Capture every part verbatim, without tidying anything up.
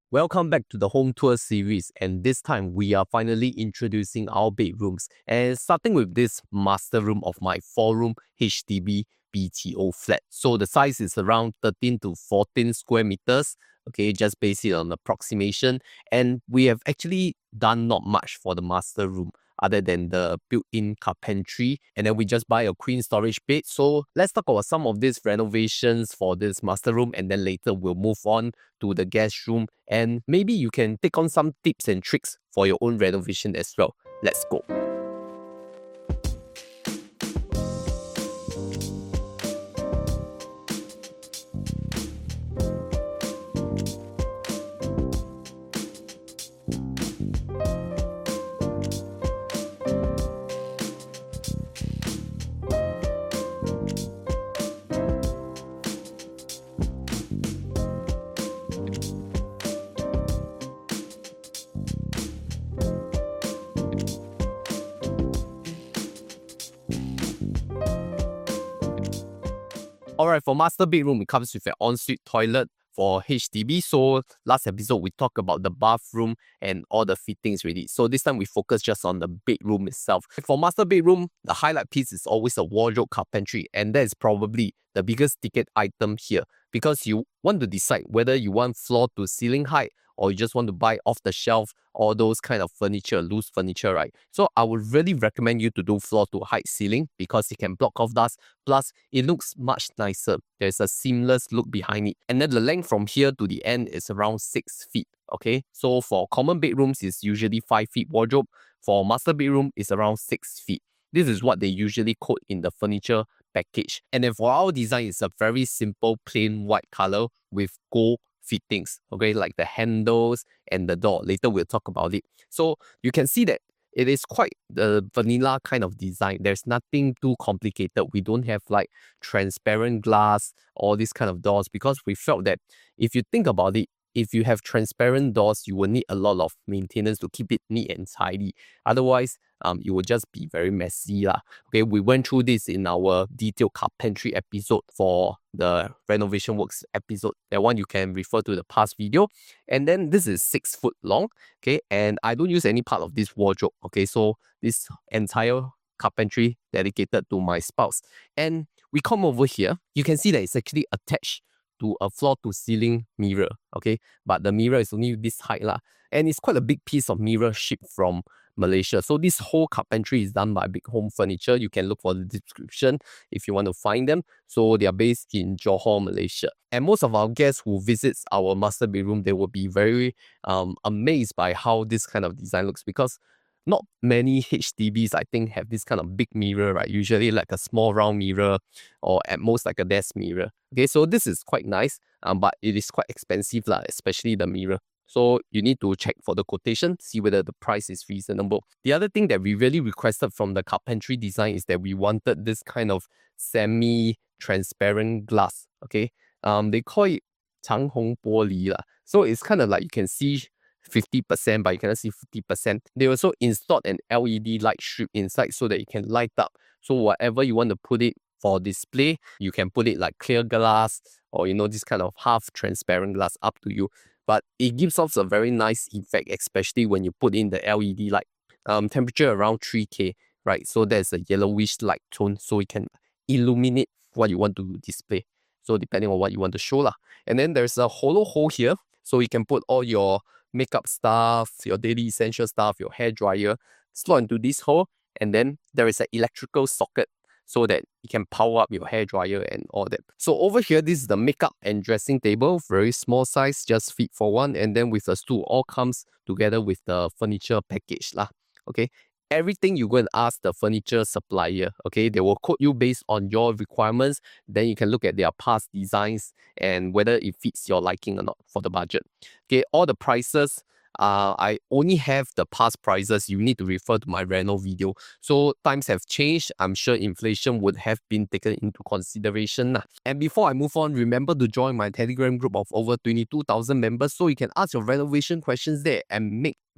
Welcome back to the home tour series, and this time we are finally introducing our bedrooms and starting with this master room of my four room H D B B T O flat. So the size is around thirteen to fourteen square meters. Okay, just based it on approximation, and we have actually done not much for the master room other than the built-in carpentry, and then we just buy a queen storage bed. So let's talk about some of these renovations for this master room, and then later we'll move on to the guest room, and maybe you can take on some tips and tricks for your own renovation as well. Let's go. Alright, for master bedroom, it comes with an ensuite toilet for H D B. So last episode, we talked about the bathroom and all the fittings ready. So this time we focus just on the bedroom itself. For master bedroom, the highlight piece is always a wardrobe carpentry, and that is probably the biggest ticket item here because you want to decide whether you want floor to ceiling height or you just want to buy off the shelf all those kind of furniture, loose furniture, right? So I would really recommend you to do floor to height ceiling because it can block off dust. Plus, it looks much nicer. There's a seamless look behind it. And then the length from here to the end is around six feet. Okay, so for common bedrooms, it's usually five feet wardrobe. For master bedroom, it's around six feet. This is what they usually quote in the furniture package. And then for our design, it's a very simple plain white color with gold fittings, okay, like the handles and the door. Later we'll talk about it. So you can see that it is quite the vanilla kind of design. There's nothing too complicated. We don't have like transparent glass or this kind of doors because we felt that if you think about it, if you have transparent doors, you will need a lot of maintenance to keep it neat and tidy. Otherwise, um, it will just be very messy lah. Okay, we went through this in our detailed carpentry episode for the renovation works episode. That one you can refer to the past video. And then this is six foot long. Okay, and I don't use any part of this wardrobe. Okay, so this entire carpentry dedicated to my spouse. And we come over here, you can see that it's actually attached to a floor to ceiling mirror, okay? But the mirror is only this height lah. And it's quite a big piece of mirror shipped from Malaysia. So this whole carpentry is done by Big Home Furniture. You can look for the description if you want to find them. So they are based in Johor, Malaysia. And most of our guests who visits our master bedroom, they will be very um, amazed by how this kind of design looks because not many H D Bs, I think, have this kind of big mirror, right? Usually like a small round mirror or at most like a desk mirror. Okay, so this is quite nice, um, but it is quite expensive, lah, especially the mirror. So you need to check for the quotation, see whether the price is reasonable. The other thing that we really requested from the carpentry design is that we wanted this kind of semi-transparent glass, okay? Um, they call it 长虹玻璃 lah. So it's kind of like you can see fifty percent, but you cannot see fifty percent. They also installed an L E D light strip inside so that it can light up. So whatever you want to put it for display, you can put it like clear glass or, you know, this kind of half transparent glass, up to you. But it gives off a very nice effect, especially when you put in the L E D light. Um, temperature around three K, right? So there's a yellowish light tone, so it can illuminate what you want to display. So depending on what you want to show lah. And then there's a hollow hole here, so you can put all your makeup stuff, your daily essential stuff, your hair dryer, slot into this hole, and then there is an electrical socket so that you can power up your hair dryer and all that. So over here, this is the makeup and dressing table, very small size, just fit for one, and then with the stool, all comes together with the furniture package lah. Okay, everything you go and ask the furniture supplier, okay, they will quote you based on your requirements. Then you can look at their past designs and whether it fits your liking or not for the budget. Okay, all the prices, uh, I only have the past prices. You need to refer to my reno video. So times have changed. I'm sure inflation would have been taken into consideration. And before I move on, remember to join my Telegram group of over twenty-two thousand members so you can ask your renovation questions there and make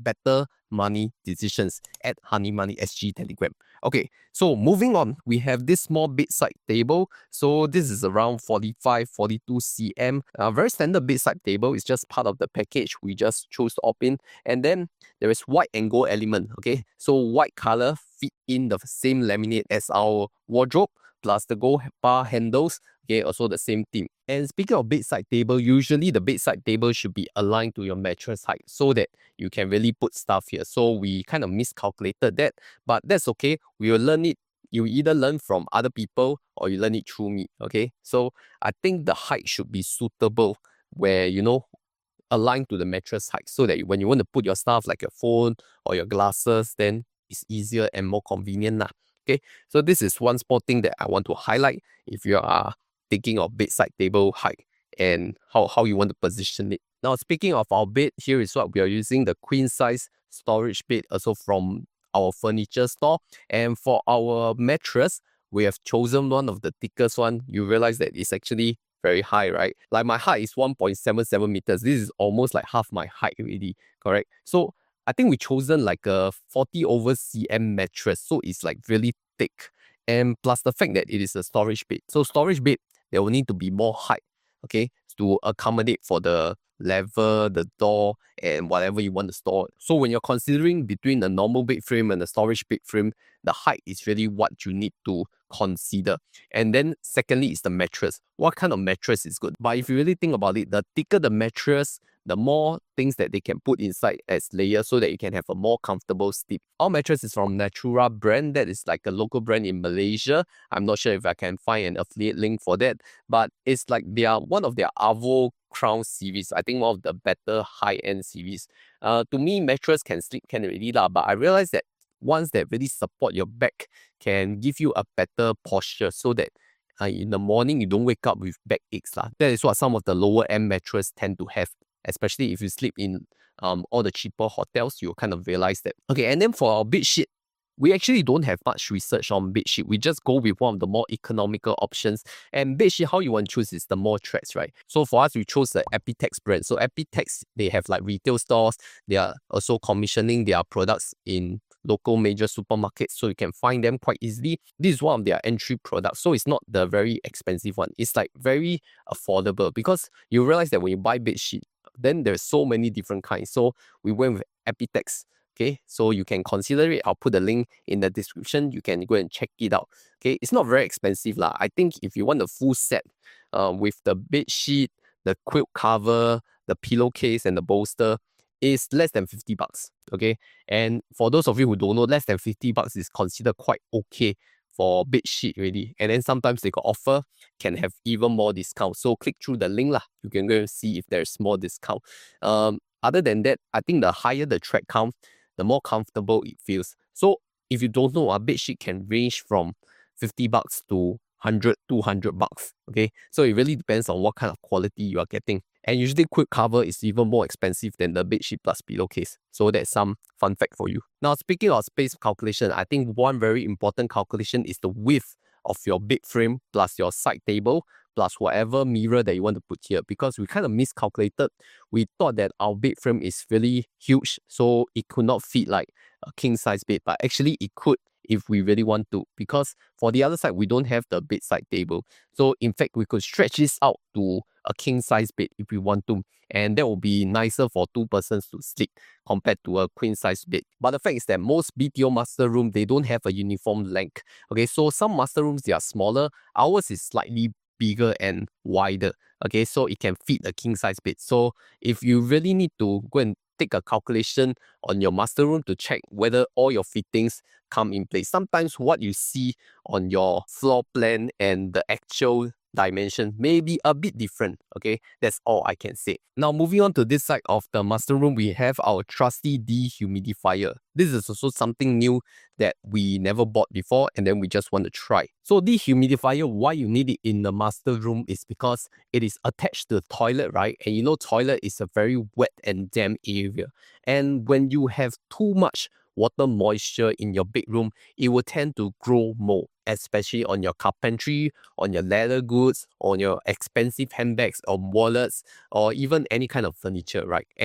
better money decisions at Honey Money S G Telegram. Okay, so moving on, we have this small bedside table. So this is around forty-five, forty-two centimeters. A very standard bedside table. It's just part of the package. We just chose to opt in. And then there is white and gold element. Okay, so white color fit in the same laminate as our wardrobe, plus the gold bar handles. Okay, also the same theme. And speaking of bedside table, usually the bedside table should be aligned to your mattress height so that you can really put stuff here. So we kind of miscalculated that, but that's okay. We will learn it. You either learn from other people or you learn it through me. Okay, so I think the height should be suitable where, you know, aligned to the mattress height so that when you want to put your stuff like your phone or your glasses, then it's easier and more convenient lah. Okay, so this is one small thing that I want to highlight if you are thinking of bedside table height and how, how you want to position it. Now, speaking of our bed, here is what we are using, the queen size storage bed, also from our furniture store. And for our mattress, we have chosen one of the thickest one. You realize that it's actually very high, right? Like my height is one point seven seven meters. This is almost like half my height already, correct? So I think we chosen like a forty over centimeters mattress. So it's like really thick. And plus the fact that it is a storage bed. So storage bed, there will need to be more height, okay, to accommodate for the level, the door, and whatever you want to store. So when you're considering between a normal bed frame and a storage bed frame, the height is really what you need to consider. And then secondly is the mattress. What kind of mattress is good? But if you really think about it, the thicker the mattress, the more things that they can put inside as layers so that you can have a more comfortable sleep. Our mattress is from Natura brand. That is like a local brand in Malaysia. I'm not sure if I can find an affiliate link for that, but it's like they are one of their Avo Crown series. I think one of the better high-end series. Uh, to me, mattress can sleep can already lah, but I realized that ones that really support your back can give you a better posture so that uh, in the morning you don't wake up with back aches lah. That is what some of the lower end mattress tend to have, especially if you sleep in um all the cheaper hotels. You'll kind of realize that. Okay, and then for our bed sheet, we actually don't have much research on bedsheet. We just go with one of the more economical options. And bedsheet, how you want to choose is the more threads, right? So for us, we chose the Epitex brand. So Epitex, they have like retail stores. They are also commissioning their products in local major supermarkets, so you can find them quite easily. This is one of their entry products, so it's not the very expensive one. It's like very affordable because you realize that when you buy bedsheet, then there's so many different kinds. So we went with Epitex. Okay, so you can consider it. I'll put the link in the description. You can go and check it out. Okay, it's not very expensive lah. I think if you want the full set, uh, with the bed sheet, the quilt cover, the pillowcase, and the bolster, is less than fifty bucks. Okay, and for those of you who don't know, less than fifty bucks is considered quite okay for bed sheet already. And then sometimes they got offer, can have even more discount. So click through the link lah. You can go and see if there's more discount. Um, other than that, I think the higher the thread count, the more comfortable it feels. So if you don't know, a bed sheet can range from fifty bucks to one hundred, two hundred bucks. Okay, so it really depends on what kind of quality you are getting. And usually quilt cover is even more expensive than the bed sheet plus pillowcase. So that's some fun fact for you. Now, speaking of space calculation, I think one very important calculation is the width of your bed frame plus your side table plus whatever mirror that you want to put here, because we kind of miscalculated. We thought that our bed frame is really huge, so it could not fit like a king size bed, but actually it could if we really want to, because for the other side, we don't have the bedside table. So in fact, we could stretch this out to a king size bed if we want to, and that will be nicer for two persons to sleep compared to a queen size bed. But the fact is that most B T O master room, they don't have a uniform length. Okay, so some master rooms, they are smaller. Ours is slightly bigger and wider. Okay, so it can fit a king size bed. So if you really need to go and take a calculation on your master room to check whether all your fittings come in place, sometimes what you see on your floor plan and the actual dimension may be a bit different. Okay, that's all I can say. Now, moving on to this side of the master room, we have our trusty dehumidifier. This is also something new that we never bought before, and then we just want to try. So dehumidifier, why you need it in the master room is because it is attached to the toilet, right? And you know, toilet is a very wet and damp area. And when you have too much water moisture in your bedroom, it will tend to grow mold, especially on your carpentry, on your leather goods, on your expensive handbags or wallets, or even any kind of furniture, right? And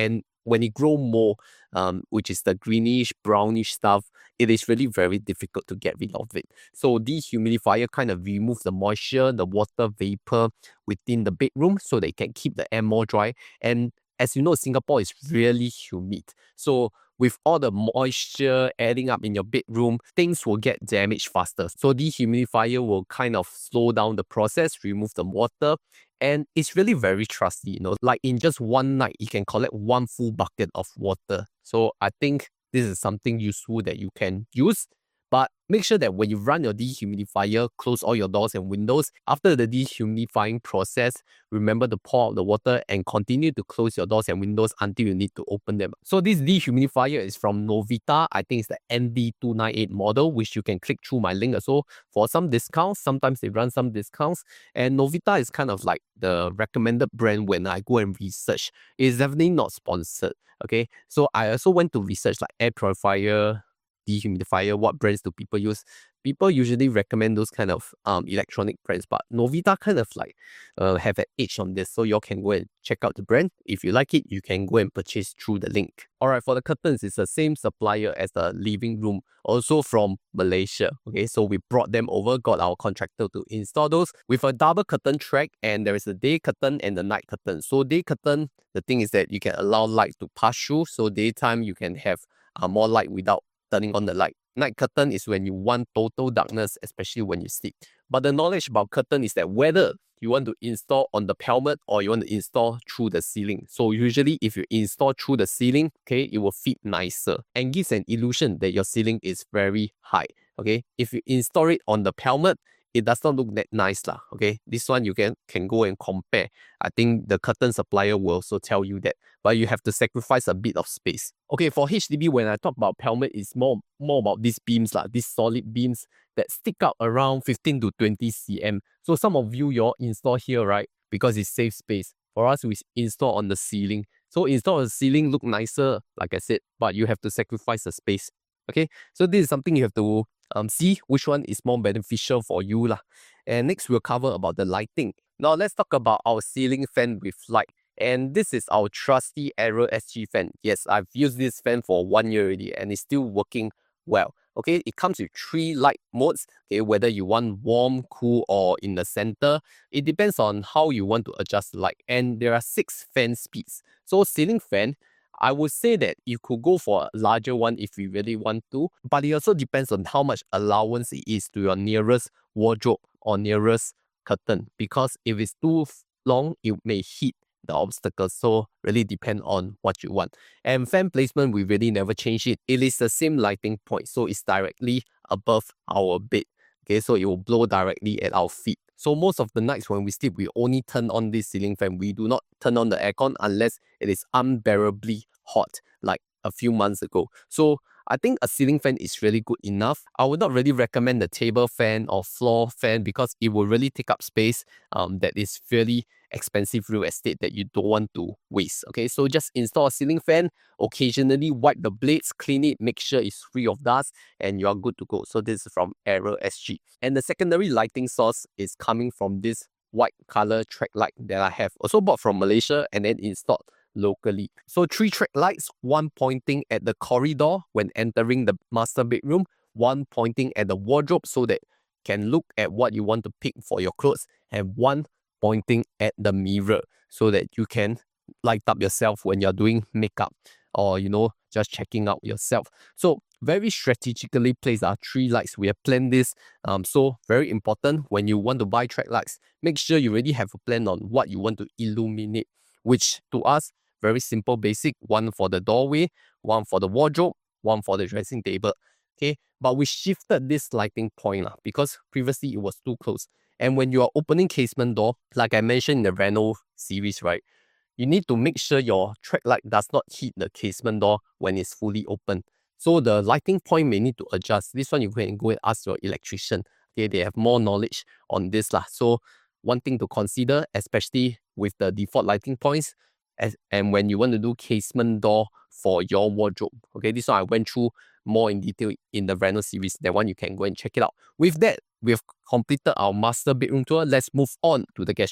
when it grow more, um, which is the greenish, brownish stuff, it is really very difficult to get rid of it. So dehumidifier kind of remove the moisture, the water vapor within the bedroom so they can keep the air more dry. And as you know, Singapore is really humid. So with all the moisture adding up in your bedroom, things will get damaged faster. So dehumidifier will kind of slow down the process, remove the water, and it's really very trusty, you know, like in just one night, you can collect one full bucket of water. So I think this is something useful that you can use. But make sure that when you run your dehumidifier, close all your doors and windows. After the dehumidifying process, remember to pour out the water and continue to close your doors and windows until you need to open them. So this dehumidifier is from Novita. I think it's the N D two ninety-eight model, which you can click through my link also for some discounts. Sometimes they run some discounts. And Novita is kind of like the recommended brand when I go and research. It's definitely not sponsored. Okay, so I also went to research like air purifier, dehumidifier, what brands do people use? People usually recommend those kind of um electronic brands, but Novita kind of like uh, have an edge on this, so you all can go and check out the brand. If you like it, you can go and purchase through the link. Alright, for the curtains, it's the same supplier as the living room, also from Malaysia. Okay, so we brought them over, got our contractor to install those with a double curtain track, and there is a day curtain and the night curtain. So day curtain, the thing is that you can allow light to pass through, so daytime you can have uh, more light without turning on the light. Night curtain is when you want total darkness, especially when you sleep. But the knowledge about curtain is that whether you want to install on the pelmet or you want to install through the ceiling. So usually if you install through the ceiling, okay, it will fit nicer and gives an illusion that your ceiling is very high. Okay, if you install it on the pelmet, it does not look that nice lah. Okay, this one you can can go and compare. I think the curtain supplier will also tell you that, but you have to sacrifice a bit of space. Okay, for H D B, when I talk about pelmet, it's more more about these beams lah, these solid beams that stick out around fifteen to twenty centimeters. So some of you your install here, right? Because it saves space. For us, we install on the ceiling. So install on the ceiling look nicer, like I said, but you have to sacrifice the space. Okay, so this is something you have to um see which one is more beneficial for you lah. And next we'll cover about the lighting. Now let's talk about our ceiling fan with light. And this is our trusty Aero S G fan. Yes, I've used this fan for one year already and it's still working well. Okay, it comes with three light modes. Okay, whether you want warm, cool, or in the center, it depends on how you want to adjust light. And there are six fan speeds. So ceiling fan, I would say that you could go for a larger one if you really want to, but it also depends on how much allowance it is to your nearest wardrobe or nearest curtain. Because if it's too long, it may hit the obstacles. So really depend on what you want. And fan placement, we really never change it. It is the same lighting point, so it's directly above our bed. Okay, so it will blow directly at our feet. So most of the nights when we sleep, we only turn on this ceiling fan. We do not turn on the aircon unless it is unbearably hot, like a few months ago. So I think a ceiling fan is really good enough. I would not really recommend the table fan or floor fan because it will really take up space um, that is fairly expensive real estate that you don't want to waste. Okay, so just install a ceiling fan, occasionally wipe the blades, clean it, make sure it's free of dust, and you are good to go. So this is from Aero S G. And the secondary lighting source is coming from this white color track light that I have also bought from Malaysia and then installed locally. So three track lights, one pointing at the corridor when entering the master bedroom, one pointing at the wardrobe so that you can look at what you want to pick for your clothes, and one pointing at the mirror so that you can light up yourself when you're doing makeup or, you know, just checking out yourself. So very strategically placed are three lights. We have planned this. Um, so very important when you want to buy track lights, make sure you already have a plan on what you want to illuminate, which to us, very simple, basic. One for the doorway, one for the wardrobe, one for the dressing table. Okay, but we shifted this lighting point lah, because previously it was too close. And when you are opening casement door, like I mentioned in the Reno series, right, you need to make sure your track light does not hit the casement door when it's fully open. So the lighting point may need to adjust. This one you can go and ask your electrician. Okay, they have more knowledge on this lah. So one thing to consider, especially with the default lighting points, as, and when you want to do casement door for your wardrobe. Okay, this one I went through more in detail in the Reno series. That one you can go and check it out. With that, we've completed our master bedroom tour. Let's move on to the guest room.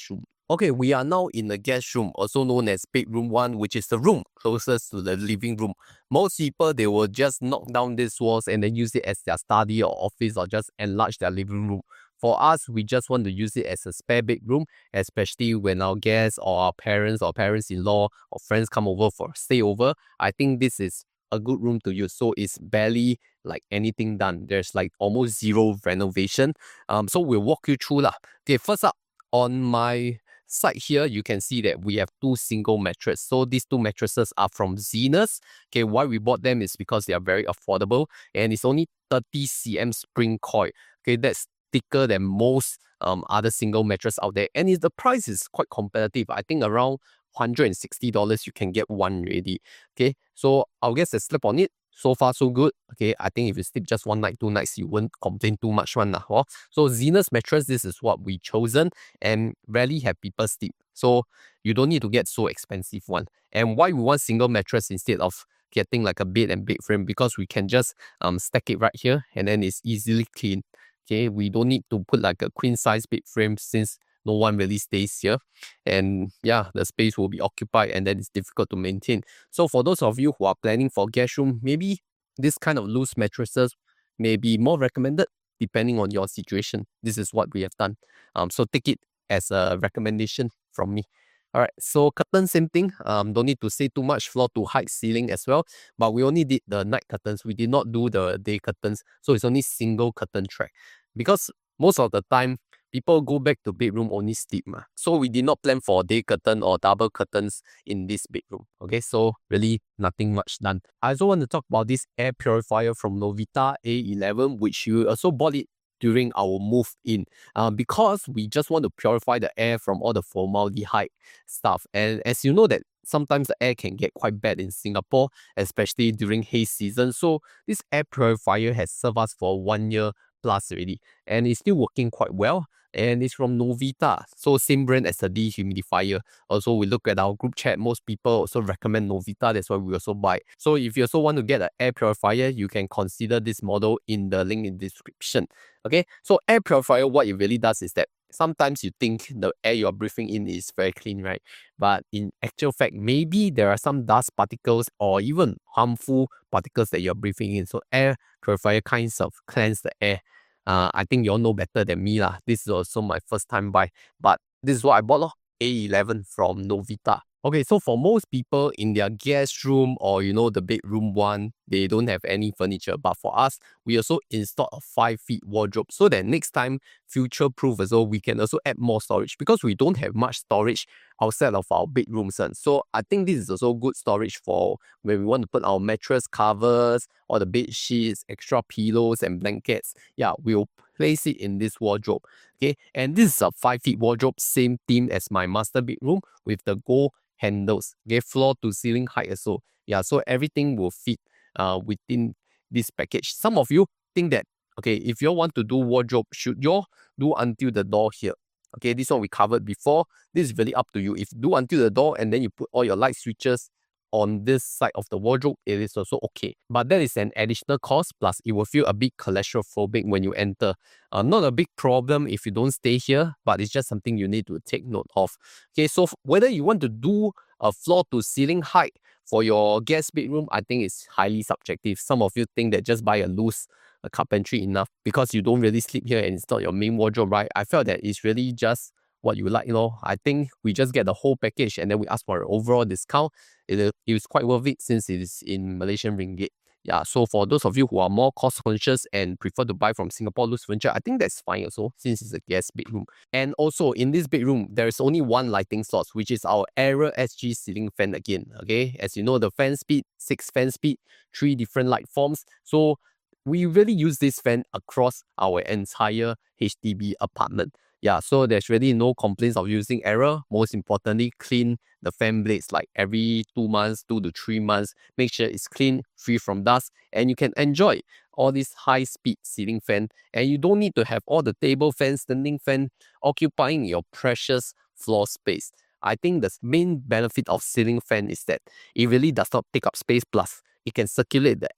Okay, we are now in the guest room, also known as bedroom one, which is the room closest to the living room. Most people, they will just knock down these walls and then use it as their study or office or just enlarge their living room. For us, we just want to use it as a spare bedroom, especially when our guests or our parents or parents-in-law or friends come over for stay over. I think this is a good room to use. So it's barely like anything done. There's like almost zero renovation. Um, so we'll walk you through lah. Okay, first up on my side here, you can see that we have two single mattresses. So these two mattresses are from Zenus. Okay, why we bought them is because they are very affordable and it's only thirty centimeters spring coil. Okay, that's thicker than most um other single mattress out there, and it, the price is quite competitive. I think around one hundred sixty dollars you can get one already. Okay, so our guests have slept on it. So far, so good. Okay, I think if you sleep just one night, two nights, you won't complain too much one. Lah, oh. So Zenus mattress, this is what we chosen and rarely have people sleep. So you don't need to get so expensive one. And why we want single mattress instead of getting like a bed and bed frame? Because we can just um stack it right here and then it's easily clean. Okay, we don't need to put like a queen size bed frame since no one really stays here. And yeah, the space will be occupied and then it's difficult to maintain. So for those of you who are planning for guest room, maybe this kind of loose mattresses may be more recommended depending on your situation. This is what we have done. Um, so take it as a recommendation from me. All right, so curtain, same thing. Um, don't need to say too much, floor to height ceiling as well. But we only did the night curtains. We did not do the day curtains. So it's only single curtain track. Because most of the time, people go back to bedroom only sleep. Ma. So we did not plan for day curtain or double curtains in this bedroom. Okay, so really nothing much done. I also want to talk about this air purifier from Novita A eleven, which you also bought it during our move in, uh, because we just want to purify the air from all the formaldehyde stuff. And as you know that sometimes the air can get quite bad in Singapore, especially during haze season. So this air purifier has served us for one year plus already, and it's still working quite well. And it's from Novita, so same brand as the dehumidifier. Also, we look at our group chat, most people also recommend Novita, that's why we also buy. So if you also want to get an air purifier, you can consider this model in the link in the description. Okay, so air purifier, what it really does is that sometimes you think the air you're breathing in is very clean, right? But in actual fact, maybe there are some dust particles or even harmful particles that you're breathing in. So air purifier kinds of cleanse the air. Uh, I think you all know better than me lah. This is also my first time buy, but this is what I bought lor. A eleven from Novita. Okay, so for most people in their guest room or you know the bedroom one, they don't have any furniture. But for us, we also installed a five feet wardrobe so that next time, future proof as well, we can also add more storage because we don't have much storage outside of our bedrooms. And so I think this is also good storage for when we want to put our mattress covers or the bed sheets, extra pillows and blankets. Yeah, we'll place it in this wardrobe. Okay, and this is a five feet wardrobe, same theme as my master bedroom with the gold handles. Okay, floor to ceiling height also. Yeah, so everything will fit uh within this package. Some of you think that okay, if you want to do wardrobe, should you do until the door here? Okay, this one we covered before. This is really up to you. If you do until the door and then you put all your light switches on this side of the wardrobe, it is also okay. But that is an additional cost, plus it will feel a bit claustrophobic when you enter. Uh, not a big problem if you don't stay here, but it's just something you need to take note of. Okay, so whether you want to do a floor to ceiling height for your guest bedroom, I think it's highly subjective. Some of you think that just buy a loose a carpentry enough because you don't really sleep here and it's not your main wardrobe, right? I felt that it's really just what you like, you know. I think we just get the whole package and then we ask for an overall discount. It, it is quite worth it since it is in Malaysian ringgit. Yeah, so for those of you who are more cost conscious and prefer to buy from Singapore loose furniture, I think that's fine also since it's a guest bedroom. And also in this bedroom, there is only one lighting source, which is our Aera S G ceiling fan again. Okay, as you know, the fan speed, six fan speed, three different light forms. So we really use this fan across our entire H D B apartment. Yeah, so there's really no complaints of using Aera. Most importantly, clean the fan blades like every two months, two to three months. Make sure it's clean, free from dust, and you can enjoy all this high-speed ceiling fan. And you don't need to have all the table fan, standing fan occupying your precious floor space. I think the main benefit of ceiling fan is that it really does not take up space, plus it can circulate the air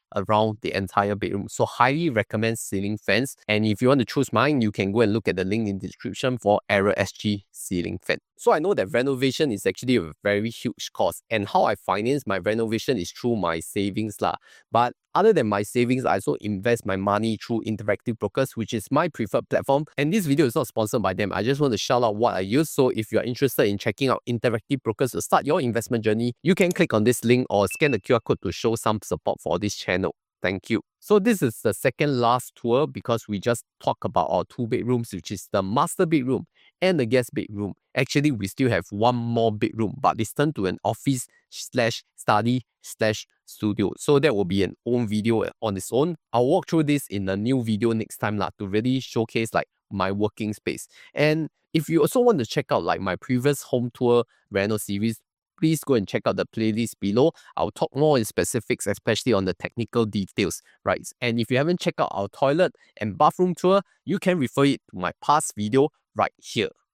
around the entire bedroom. So highly recommend ceiling fans. And if you want to choose mine, you can go and look at the link in the description for Era S G ceiling fan. So I know that renovation is actually a very huge cost, and how I finance my renovation is through my savings lah. But other than my savings, I also invest my money through Interactive Brokers, which is my preferred platform. And this video is not sponsored by them. I just want to shout out what I use. So if you're interested in checking out Interactive Brokers to start your investment journey, you can click on this link or scan the Q R code to show some support for this channel. Thank you. So this is the second last tour because we just talked about our two bedrooms, which is the master bedroom and the guest bedroom. Actually, we still have one more bedroom, but it's turned to an office slash study slash studio. So that will be an own video on its own. I'll walk through this in a new video next time lah, to really showcase like my working space. And if you also want to check out like my previous home tour reno series, please go and check out the playlist below. I'll talk more in specifics, especially on the technical details, right? And if you haven't checked out our toilet and bathroom tour, you can refer it to my past video right here.